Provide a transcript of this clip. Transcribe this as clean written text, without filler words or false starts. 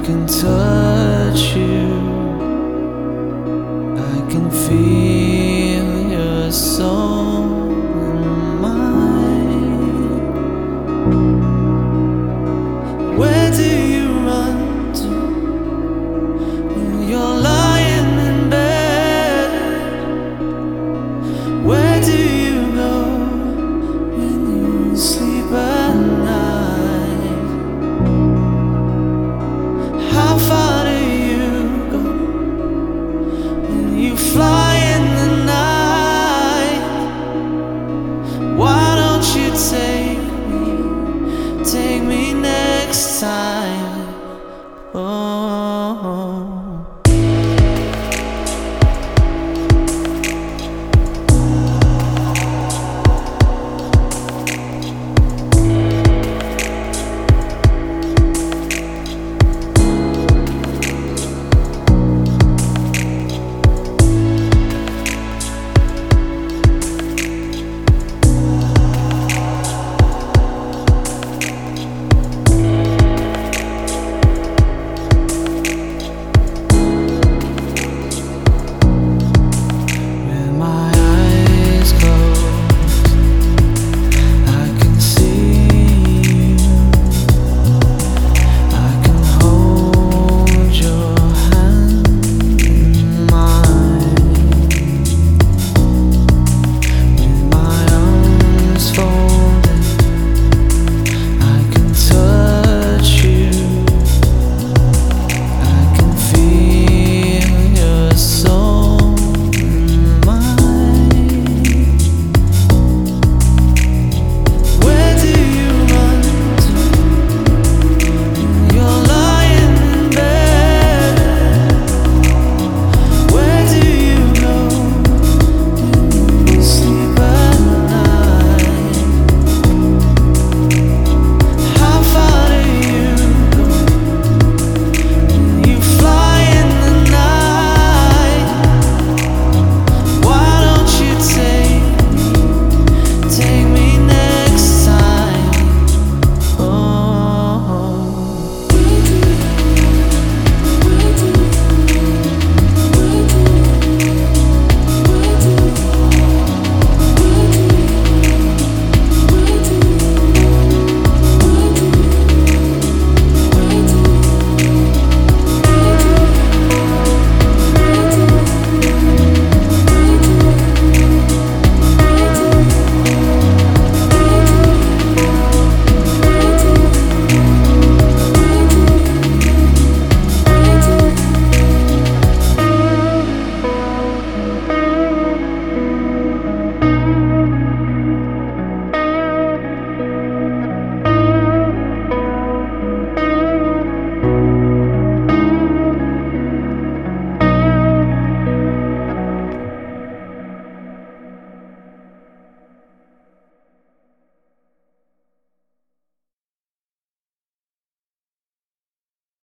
can touch you, I can feel your soul in mine. Where do you run to when you're lying in bed? Where do you go when you sleep at night? How far do you go when you fly in the night? Why don't you take me next time? Oh.